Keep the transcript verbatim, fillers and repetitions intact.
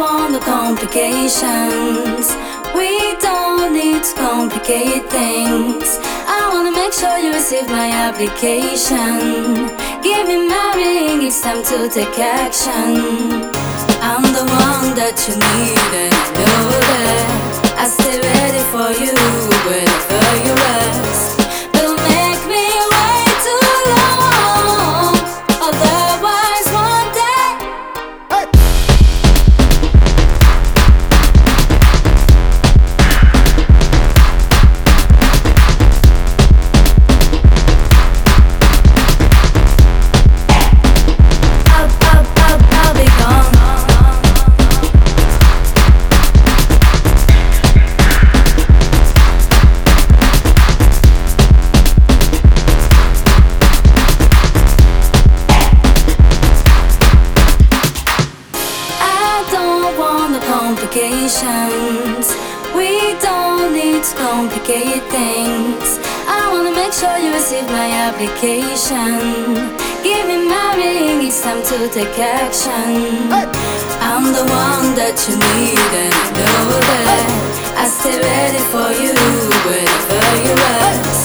want the complications. We don't need to complicate things. I wanna make sure you receive my application. Give me my ring, it's time to take action. I'm the one that you need, and I know that I stay ready for you wherever you rest. Don't make me wait too long, otherwise one day I'll, I'll, I'll, I'll be gone. Complications. We don't need to complicate things. I wanna make sure you receive my application. Give me my ring, it's time to take action. I'm the one that you need, and I know that I stay ready for you wherever you are.